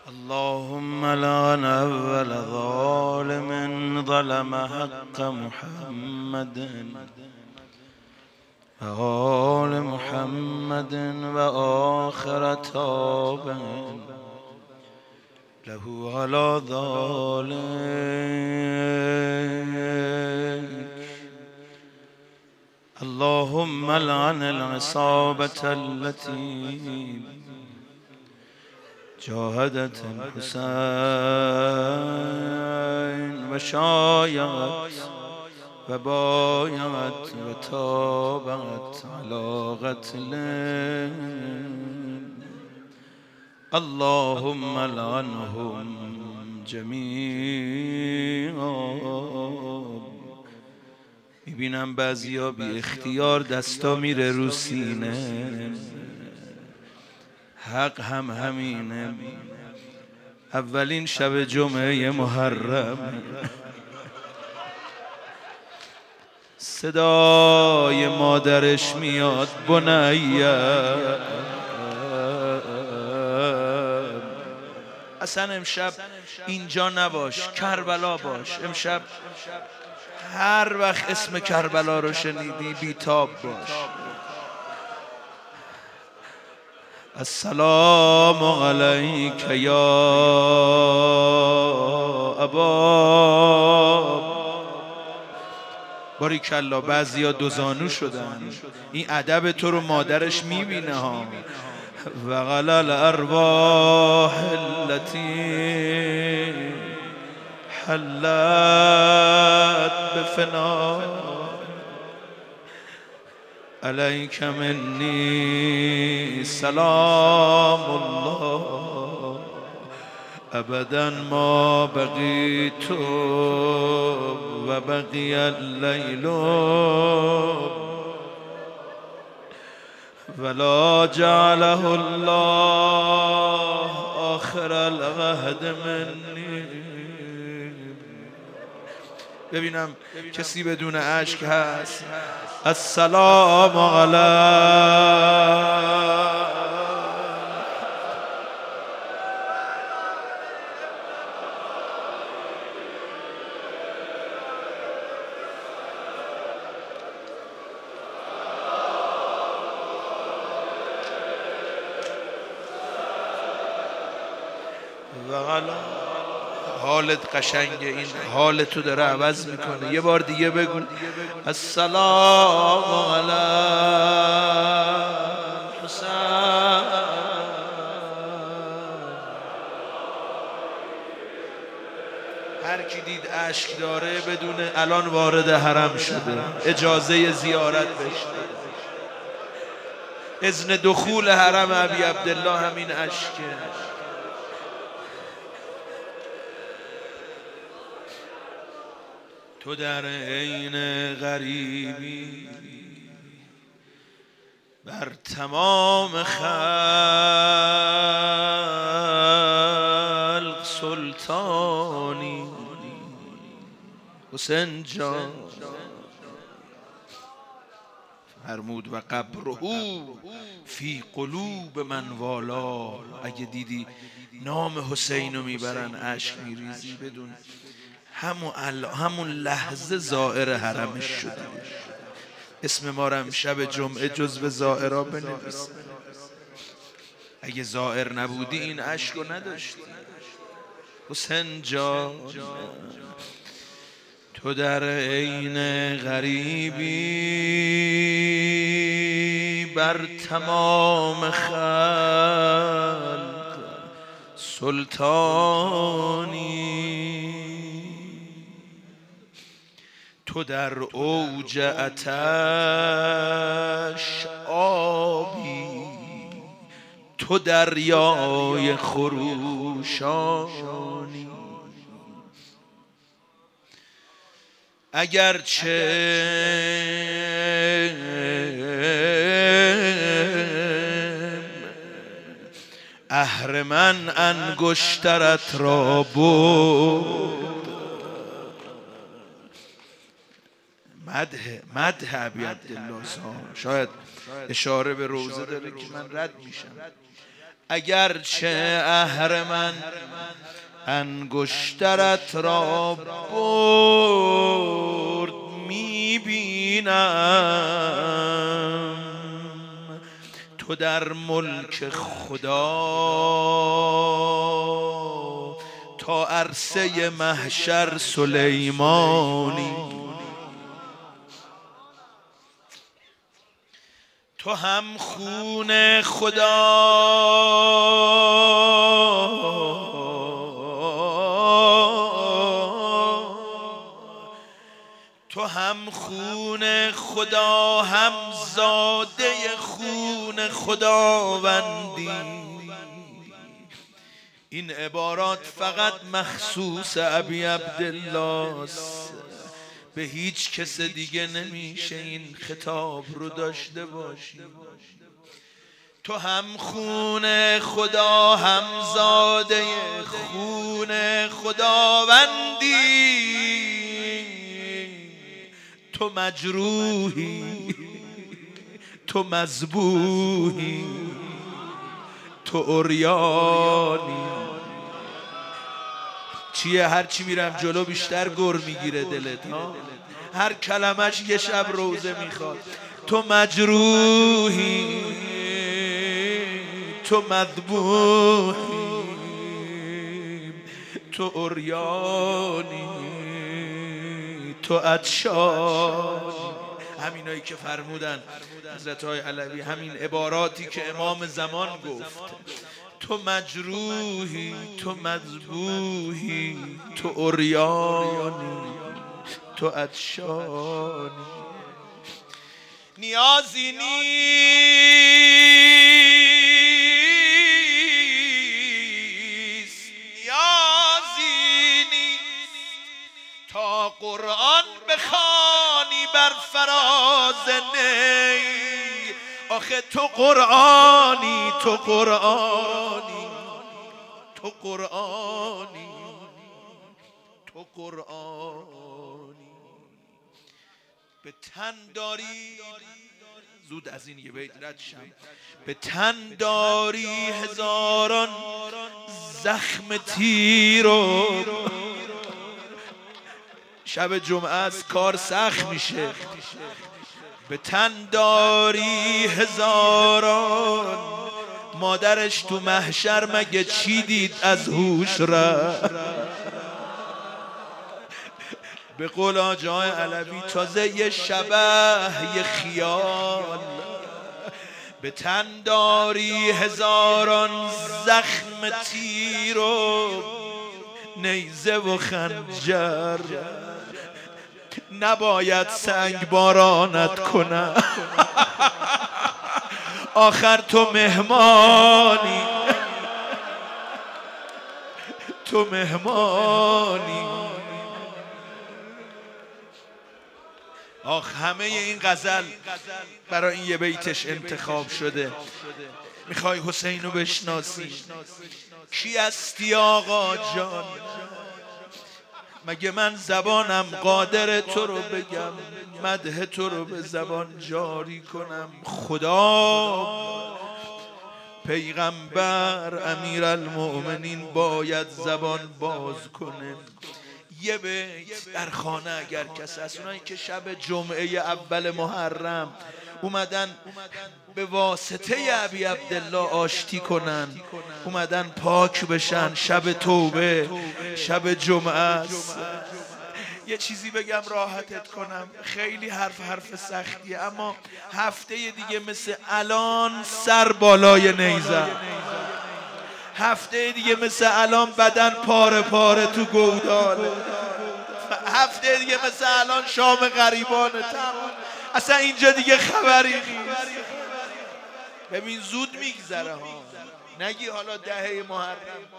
اللهم لعن أول ظالم ظلم حق محمد وآل محمد وآخر تاب له على ذلك. اللهم لعن العصابة التي جاهدت الحسين وشايعت وبايعت وتابعت على قتله. اللهم لعنهم جميعا. میبینم بعضیا بی اختیار دستا میره رو سینه. حق هم همینه. اولین شب جمعه محرم صدای مادرش میاد بنیه. اصلا امشب اینجا نباش، کربلا باش. امشب هر وقت اسم کربلا رو شنیدی بیتاب باش. السلام علیک یا ابا. باریکلا. بعضیا دوزانو شدن. این ادب تو رو مادرش میبینه ها. وقال الارواح التي حلت بفنا علیک منی سلام الله ابدا ما بقیت و بقی اللیل ولا جعله الله آخر العهد منی. ببینم کسی بدون اشک هست. السلام علیک. حالت قشنگه. این حال تو داره عوض میکنه. یه بار دیگه بگو السلام علی حسین. هر کی دید اشک داره بدونه الان وارد حرم شده، اجازه زیارت بشه. اذن دخول حرم ابی عبدالله همین اشکه. تو در عین غریبی بر تمام خلق سلطانی. حسین جان فرمود و قبره فی قلوب من والا. اگه دیدی نام حسین رو میبرن اشک میریزی بدون همون لحظه زائر حرمش شدی. اسم ما رو شب جمعه جزو زائرها بنویس. اگه زائر نبودی این اشک رو نداشتی. حسین جان تو در عین غریبی بر تمام خلق سلطانی. تو در اوج آتش آبی، تو دریای خروشانی. اگرچه اهرمن انگشترت را برد. مدح ابی عبدالله شاید اشاره به روزه داره که من رد میشم. اگرچه اهرمن انگشترت را برد میبینم تو در ملک خدا تا عرصه محشر سلیمانی تو هم خون خدا تو هم خون خدا هم زاده خون خداوندی. این عبارات فقط مخصوص ابی عبدالله است، به هیچ کس دیگه نمیشه این خطاب رو داشته باشی. تو هم خون خدا هم زاده خون خداوندی، تو مجروحی تو مذبوحی تو عریانی. چیه هرچی میرم جلو بیشتر گر میگیره دلت ها، هر کلمش یه شب روزه میخواد. تو مجروحی تو مذبوحی تو عریانی تو عطشانی. همینایی که فرمودن حضرت های علوی، همین عباراتی که امام زمان گفت، تو مجروحی تو مذبوحی تو عریانی تو عطشانی. نیازی نیست نیازی نیست تا قرآن بخوانی بر فراز نی. آخه تو قرآنی تو قرآنی تو قرآنی تو قرآنی. به تن داری زود از این یه بیت رد شم. به تن داری هزاران زخم تیر و شب جمعه از کار سخت میشه. به تن داری هزاران، مادرش تو محشر مگه چی دید از هوش رفت؟ به قول آجای علوی تازه یه شبه یه خیال. به تن داری هزاران زخم تیر و نیزه و خنجر، نباید سنگ بارانت کنم آخر تو مهمانی تو مهمانی. آخ همه این غزل برای این یه بیتش انتخاب شده. میخوای حسین رو بشناسی؟ کی هستی آقا جان؟ مگه من زبانم قادر تو رو بگم، مدح تو رو به زبان جاری کنم؟ خدا پیغمبر امیرالمؤمنین باید زبان باز کنه. یه بیت در خانه اگر کسی هست، اونایی که شب جمعه اول محرم اومدن به واسطه ابی عبدالله آشتی کنن، اومدن پاک بشن، شب توبه شب جمعه است. یه چیزی بگم راحتت کنم، خیلی حرف سختیه، اما هفته دیگه مثل الان سر بالای نیزه، هفته دیگه مثل الان بدن پاره پاره تو گوداله، هفته دیگه مثل الان شام غریبانه تمام، اصلا اینجا دیگه خبری نیست. ببین زود میگذره ها، نگی حالا دهه محرم.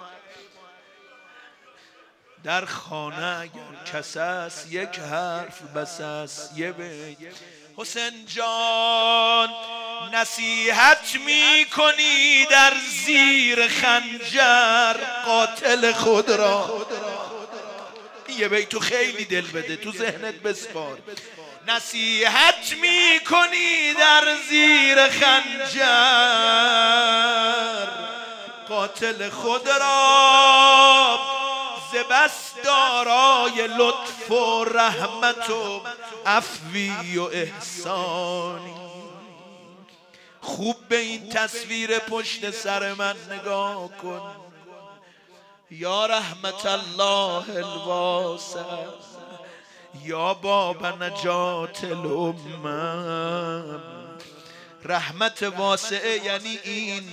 در خانه اگر کس است یک حرف بس است یه بیت. حسین جان نصیحت میکنی در زیر خنجر قاتل خود را. یه بیت تو خیلی دل بده، تو ذهنت بسپار. نصیحت میکنی در زیر خنجر قاتل خود را ز بس دارای لطف و رحمت و عفوی و احسانی. خوب به این تصویر پشت سر من نگاه کن. یا رحمت الله الواسع، یا باب نجات الامم. رحمت واسعه یعنی این.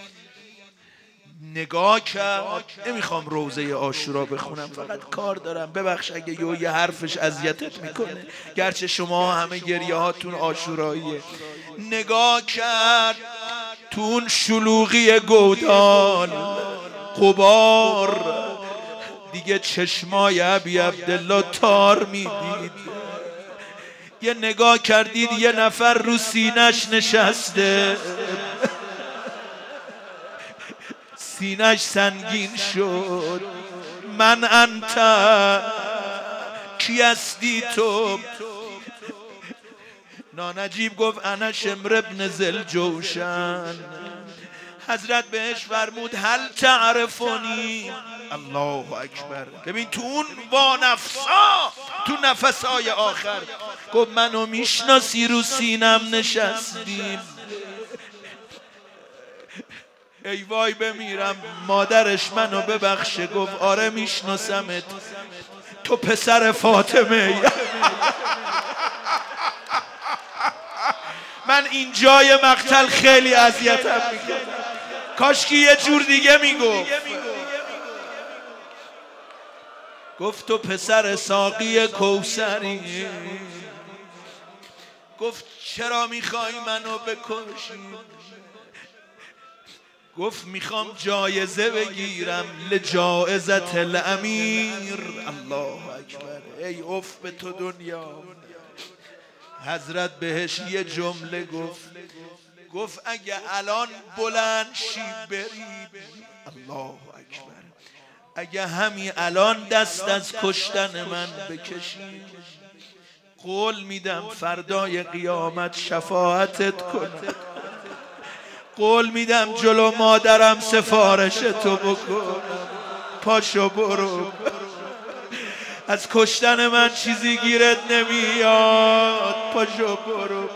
نگاه کرد. نمیخوام روزه عاشورا بخونم، فقط کار دارم، ببخش اگه یه حرفش اذیتت میکنه، گرچه شما همه گریه هاتون عاشوراییه. نگاه کرد تو اون شلوغی گودال غبار، دیگه چشمای ابی عبدالله تار میدید. یه نگاه کردید یه نفر رو سینش نشسته، سینش سنگین شد. من انت، کی هستی تو؟ نانجیب گفت انا شمر ابن ذوالجوشن. حضرت بهش فرمود هل تعرفونی؟ الله اکبر. ببین تو اون وانفسا، تو نفسای آخر گفت منو میشناسی؟ رو سینم نشستیم. ای وای بمیرم. مادرش منو ببخشه. گفت آره میشناسمت، تو پسر فاطمه. من این جای مقتل خیلی اذیتم میکنه. کاش که یه جور دیگه میگفت. گفت تو پسر ساقی کوثری. گفت چرا میخوای منو بکشی؟ گفت میخوام جایزه بگیرم لجائزت الامیر. الله اکبر. ای اف به تو دنیا. حضرت بهش یه جمله گفت اگه الان بلند شی بری، الله اکبر، اگه همین الان دست از کشتن من بکشی، قول میدم فردای قیامت شفاعتت کنم. قول میدم جلو مادرم سفارش تو بکنم. پاشو برو. از کشتن من چیزی گیرت نمیاد. پاشو برو.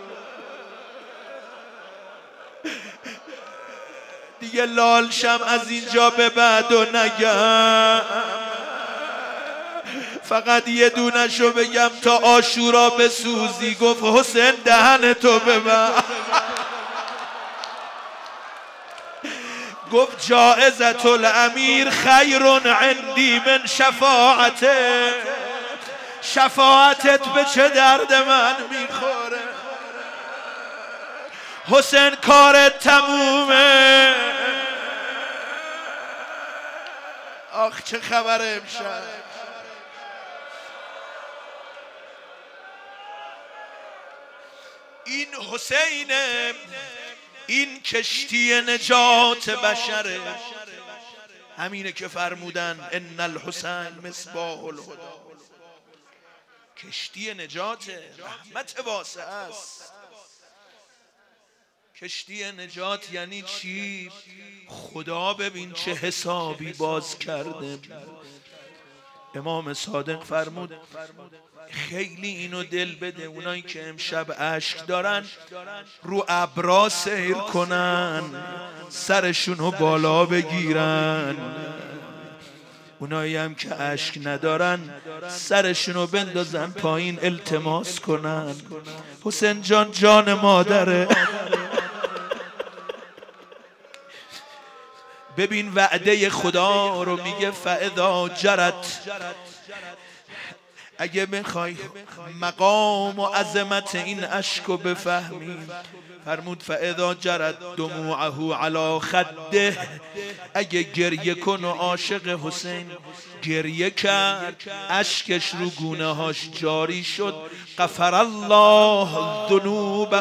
دیگه لال شم از اینجا به بعد و نگم. فقط یه دونشو بگم تا عاشورا بسوزی. گفت حسین دهن تو ببند. گفت جائزة الامیر خیر عندی من شفاعته. شفاعتت به چه درد من میخوره؟ حسین کارت تمومه. آخ چه خبره امشب. این حسینه، این کشتی نجات بشره. همینه که فرمودن ان الحسین مصباح الهدی. کشتی نجات، رحمت واسعه است. کشتی نجات یعنی چی؟ خدا ببین چه حسابی باز کرده. امام صادق فرمود خیلی اینو دل بده اونایی که امشب اشک دارن رو ابرا سیر کنن، سرشونو بالا بگیرن. اونایی هم که اشک ندارن سرشونو بندازن پایین التماس کنن. حسین جان جان مادره. ببین وعده خدا رو میگه فاذا جرت. اگه بخوای مقام و عظمت این اشک رو بفهمی، فرمود فاذا جرت دموعه علی خده. اگه گریه کن و عاشق حسین گریه کرد، اشکش رو گونه هاش جاری شد، غفر الله ذنوبه.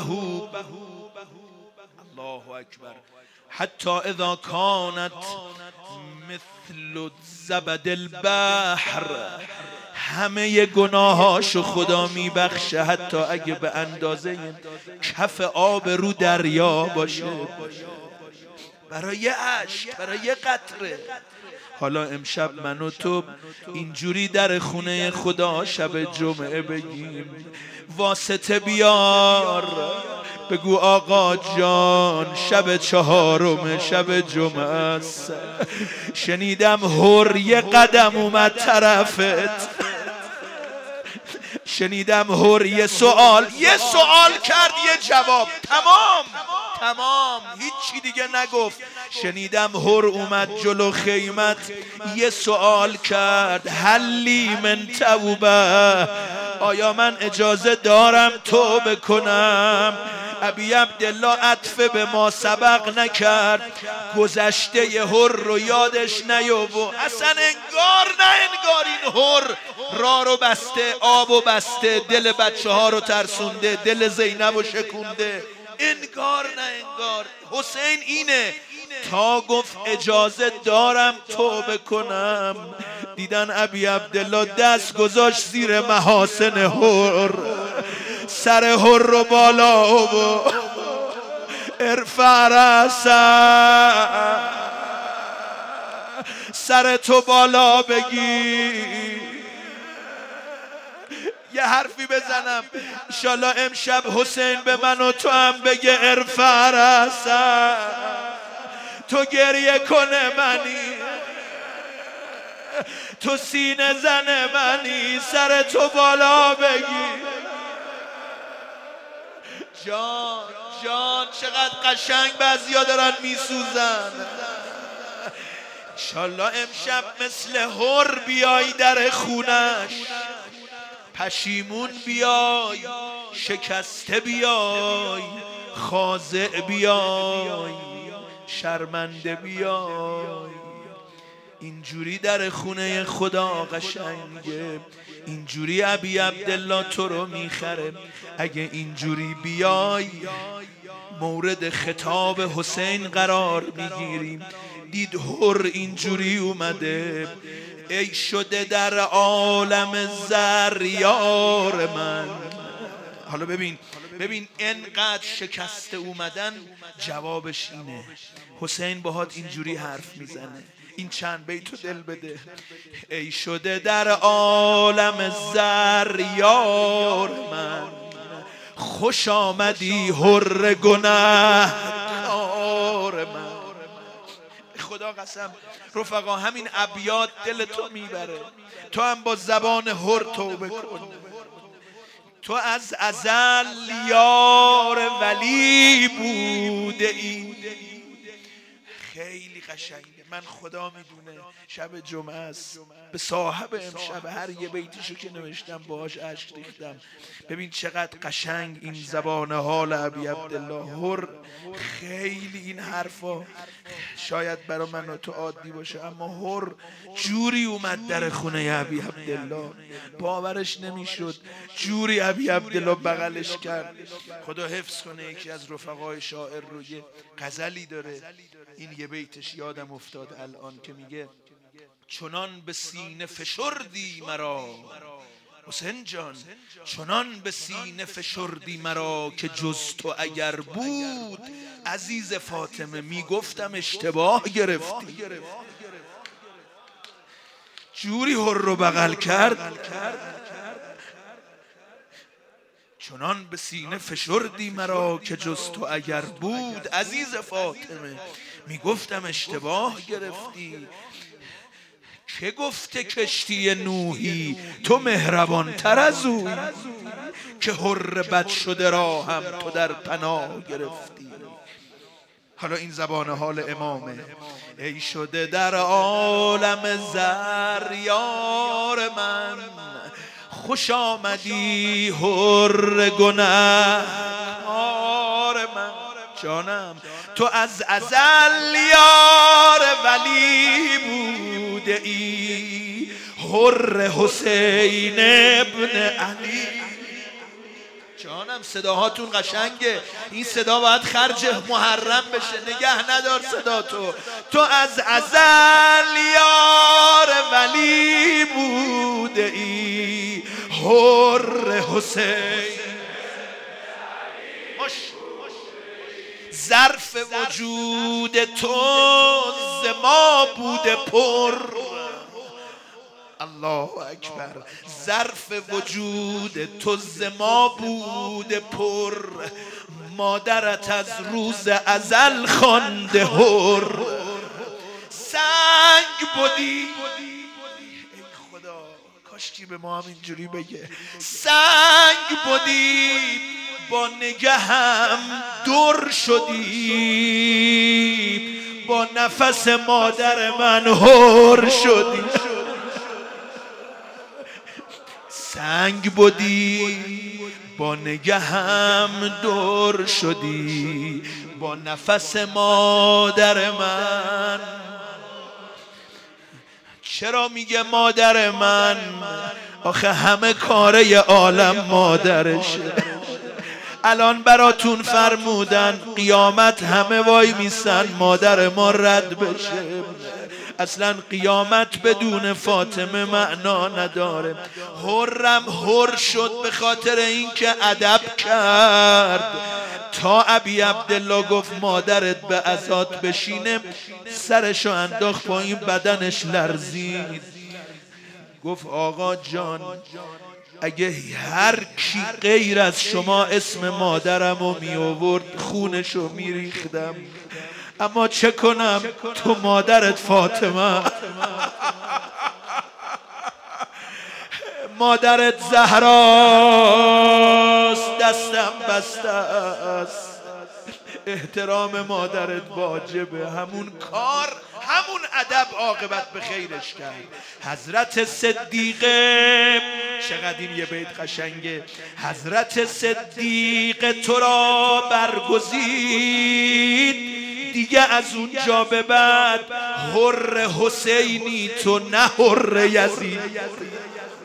الله اکبر. حتی اذا كانت مثل زبد البحر. همه گناهاشو خدا میبخشه حتی اگه به اندازه کف آب رو دریا باشه. برای عشق، برای قطره. حالا امشب من و تو اینجوری در خونه خدا شب جمعه بگیم واسطه بیار، بگو آقا جان شب چهارم شب جمعه است، شنیدم هر یه قدم اومد طرفت، شنیدم هر یه سوال کرد یه جواب، تمام هیچی دیگه نگفت. شنیدم هر اومد جلو خیمت یه سوال کرد هلی من توبه، آیا من اجازه دارم توبه کنم؟ ابی عبدالله عطف به ما سبق نکرد، گذشته ی هر رو یادش نیاورد، اصلا انگار این هر را رو بسته، آب و بسته، دل بچه ها رو ترسونده، دل زینب رو شکونده، انگار حسین اینه. تا گفت اجازه دارم توبه کنم، دیدن ابی عبدالله دست گذاشت زیر محاسن هر، سر هر رو بالا و ارفع رأسک، سر تو بالا بگی. یه حرفی بزنم انشالله امشب حسین به من و تو هم بگه ارفع رأسک، تو گریه کنه منی، تو سینه زن منی، سر تو بالا بگی. جان چقدر قشنگ بعضیا دارن میسوزن. انشالله امشب مثل هر بیای در خونش، پشیمون بیای، شکسته بیای، خاضع بیای، شرمنده بیای. اینجوری در خونه خدا قشنگه، اینجوری ابی عبدالله تو رو میخره. اگه اینجوری بیای مورد خطاب حسین قرار میگیریم. دید هر اینجوری اومده، ای شده در عالم زر یار من. حالا ببین انقدر شکسته اومدن جوابش اینه. حسین باهات اینجوری حرف میزنه، این چند بیتو دل بده. ای شده در عالم زر یار من، خوش آمدی هر گنهکار من. خدا قسم رفقا همین ابیات دل تو میبره. تو هم با زبان هر توبه کن. تو از ازل یار ولی بوده ای. خیلی قشنگه. من خدا میدونه شب جمعه است، به صاحب امشب هر یه بیتیشو که نوشتم باهاش اشک ریختم. ببین چقدر قشنگ این زبان حال ابی عبدالله هر. خیلی این حرفا شاید برای من و تو عادی باشه، اما هر جوری اومد در خونه ابی عبدالله باورش نمیشد، جوری ابی عبدالله بغلش کرد. خدا حفظ کنه. یکی از رفقای شاعر رو یه غزلی داره، این یه بیتش یادم افتاد الان که میگه چنان به سینه فشردی مرا حسین جان، چنان به سینه فشردی مرا که جز تو اگر بود عزیز فاطمه میگفتم اشتباه گرفتی. جوری هر رو بغل کرد، چنان به سینه فشردی مرا که جز تو اگر بود عزیز فاطمه میگفتم اشتباه گرفتی. که گفته کشتی نوحی تو مهربان تر از او، که هر بد شده را هم تو در پناه گرفتی. حالا این زبان حال امامه. ای شده در عالم زر یار من، خوش آمدی هر گنهکار من. جانم تو از ازل یار ولی بوده ای، هر حسین ابن علی. جانم صداهاتون قشنگه، این صدا باید خرج محرم بشه، نگه ندار صدا تو از ازل یار ولی بوده ای، هر حسین ظرف وجود تو ز ما بوده پر. الله اکبر. ظرف وجود تو ز ما بوده پر، مادرت از روز ازل خوانده حر. سنگ بودی، ای خدا کاشکی به ما هم اینجوری بگه، سنگ بودی با نگهم در شدی، با نفس مادر من هر شدی. سنگ بودی با نگهم در شدی، با نفس مادر من. چرا میگه مادر من؟ آخه همه کاره عالم مادرشه. الان براتون فرمودن قیامت همه وای میسن مادر ما رد بشه. اصلا قیامت بدون فاطمه معنا نداره. حرم حر شد به خاطر اینکه ادب کرد. تا ابی عبدالله گفت مادرت به عزات بشینه، سرشو انداخت پایین، بدنش لرزید. گفت آقا جان اگه هر کی غیر از شما اسم مادرمو می آورد خونشو می ریختم، اما چه کنم تو مادرت فاطمه، مادرت زهراست، دستم بسته است. احترام مادرت واجبه. همون کار، همون ادب عاقبت به خیرش کرد. حضرت صدیقه، چقدر این یه بیت قشنگه، حضرت صدیقه تو را برگزید، دیگه از اونجا به بعد حر حسینی تو نه حر یزید.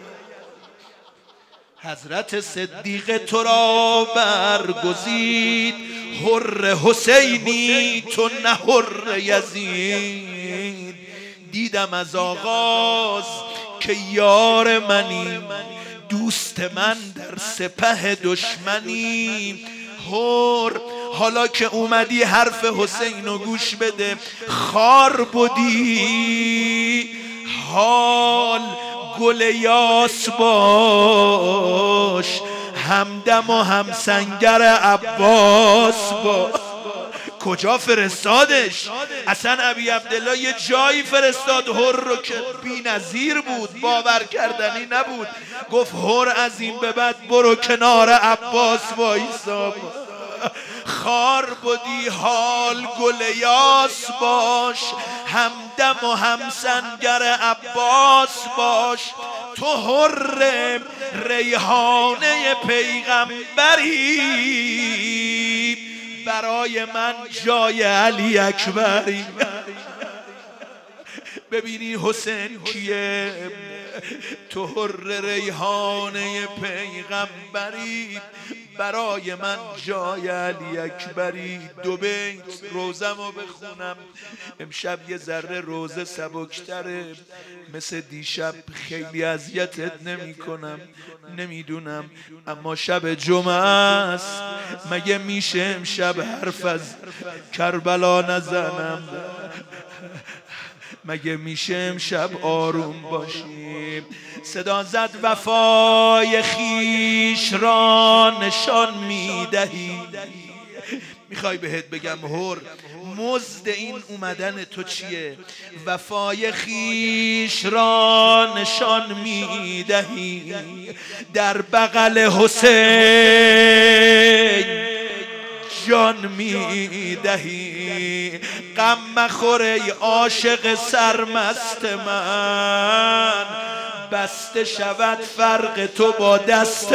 حضرت صدیقه تو را برگزید، حر حسینی تو نه حر یزید. دیدم از آغاز که یار منی، دوست من در سپه دشمنی. حر حالا که اومدی حرف حسینو گوش بده. خار بودی حال گل یاس باش، همدم و همسنگر عباس باش. کجا فرستادش؟ اصلا ابی عبدالله یه جایی فرستاد حر رو که بی نظیر بود، باور کردنی نبود. گفت حر از این به بعد برو کنار عباس وایسا. خار بودی حال گل یاس باش، همدم و همسنگر عباس باش. تو حر ریحانه پیغمبری، برای من جای علی اکبری. ببینی حسین کیه؟ تو حر ریحانه پیغمبری، برای من جای علی اکبری. دو بیت روزمو بخونم. امشب یه ذره روزه سبکتره، مثل دیشب خیلی اذیتت نمی کنم نمیدونم، اما شب جمعه است. مگه میشه امشب حرف از کربلا نزنم؟ مگه میشه امشب آروم باشیم؟ صدا زد وفای خیش را نشان میدهی. میخوای بهت بگم حر مزد این اومدن تو چیه؟ وفای خیش را نشان میدهی، در بغل حسین جان میدهی. غم مخور ای عاشق سرمست من، بسته شود فرق تو با دست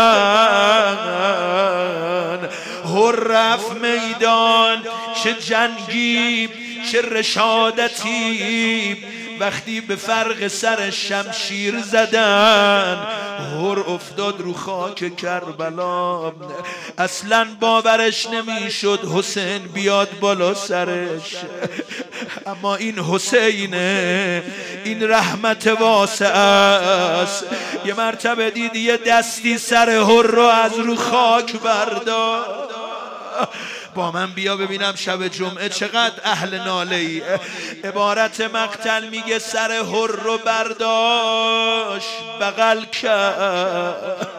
من. هر رفت میدان چه جنگی چه رشادتی، وقتی به فرق سر شمشیر زدن هر افتاد رو خاک کربلا. اصلا باورش نمیشد حسین بیاد بالا سرش، اما این حسینه، این رحمت واسعه است. یه مرتبه دید یه دستی سر هر رو از رو خاک برداشت. با من بیا ببینم شب جمعه چقدر اهل ناله ای. عبارت مقتل میگه سر هر رو برداشت بغل کرد.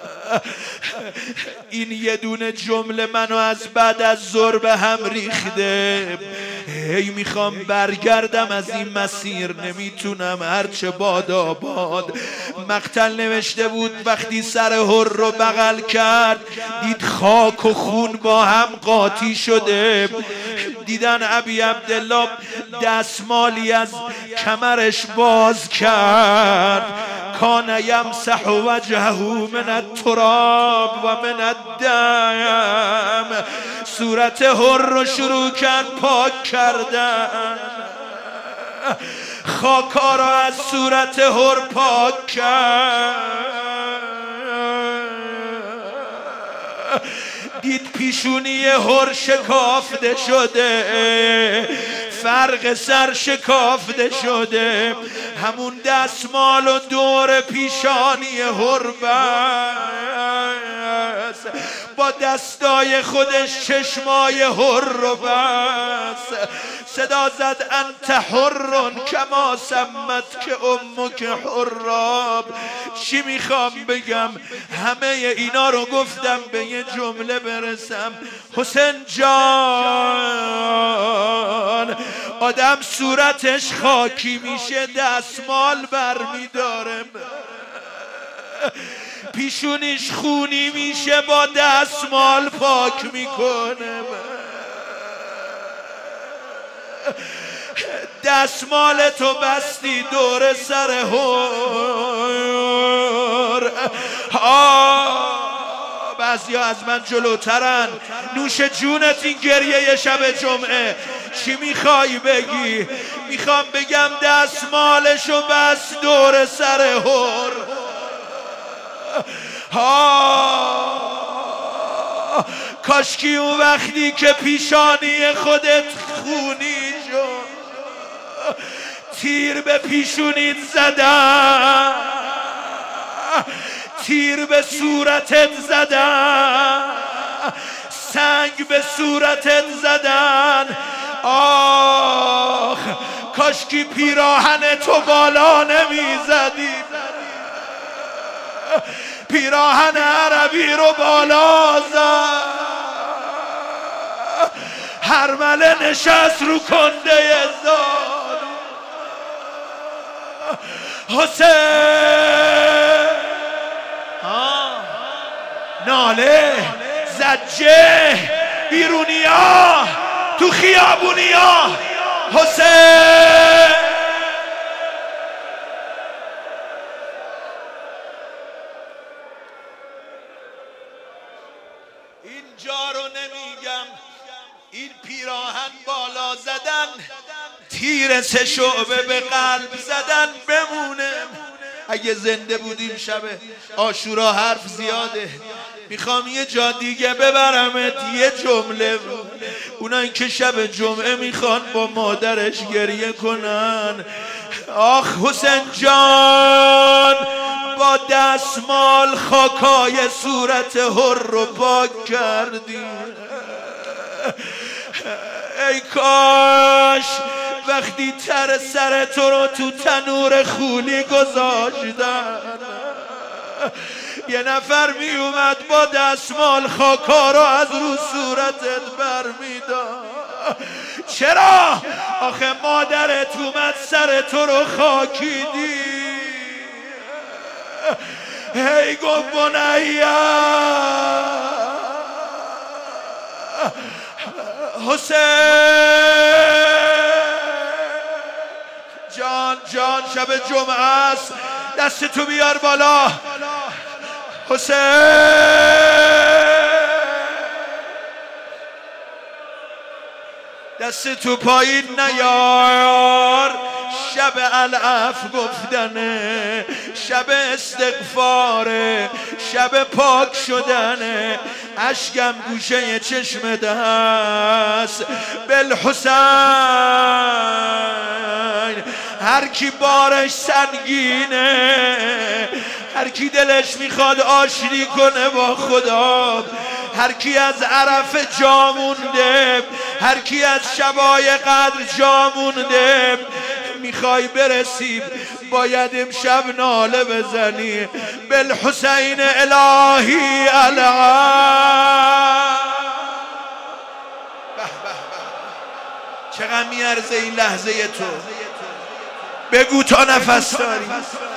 این یه دونه جمله منو از بعد از ظهر به هم ریخته. هی میخوام برگردم از این مسیر نمیتونم هرچه باد. مقتل نوشته بود وقتی سر هر رو بغل کرد دید خاک و خون با هم قاطی شده. دیدن ابی عبدالله دستمالی از کمرش باز کرد. کان یمسح وجهه من التراب و من الدم. صورت هر رو شروع کرد پاک کردن. خاکا را از صورت هر پاک کرد. دید پیشونی هر شکافته شده، فرق سر شکافته شده. همون دستمال و دور پیشانی هر بس، با دستای خودش چشمای هر رو بس. صدا زد انت حر کما سمت که امک حراب. چی میخوام بگم؟ همه اینا رو گفتم به یه جمله برسم. حسین جان آدم صورتش خاکی میشه دستمال برمیداره، پیشونیش خونی میشه با دستمال پاک میکنه. دستمال تو بستی دور سر هر. بعضیا از من جلوترن. نوش جونت این گریه شب جمعه. چی میخوای بگی؟ میخوام بگم دستمالشو بس دور سر هر. کاشکی اون وقتی که پیشانی خودت خونی شد تیر به پیشونیت زدن، تیر به صورتت زدن، سنگ به صورتت زدن. آخ کاشکی پیراهن تو بالا نمیزدی، پیراهن عربی رو بالا زد. هرمله نشست رو کنده زاد. حسین ناله زجه بیرونیا تو خیابونیا. حسین اینجا رو نمیگم، این پیراهن بالا زدن، تیر 3 شعبه به قلب زدن بمونه. اگه زنده بودیم شب عاشورا حرف زیاده. میخوام یه جا دیگه ببرمت یه جمله. اونایی که شب جمعه میخوان با مادرش گریه کنن. آخ حسین جان با دستمال خاکای صورت هر رو پاک کردی. ای کاش وقتی تر سر تو رو تو تنور خولی گذاشتن یه نفر می اومد با دستمال خاکا رو از رو صورتت برمیداد. چرا؟ آخه مادرت اومد سر تو رو خاکیدی. هی گفت بنیا حسین جان شب جمعه است، دست تو بیار بالا. حسین دست تو پایین نیار. شب العفو گفتنه، شب استغفاره، شب پاک شدنه. اشکم گوشه چشم دست بالحسین. هر کی بارش سنگینه، هر کی دلش میخواد آشتی کنه با خدا، هر کی از عرفه جا مونده، هر کی از شبای قدر جا مونده، میخوای برسی باید امشب ناله بزنی بالحسین الهی العام. چقدر میارزه این لحظه تو؟ بگو تا نفس داری.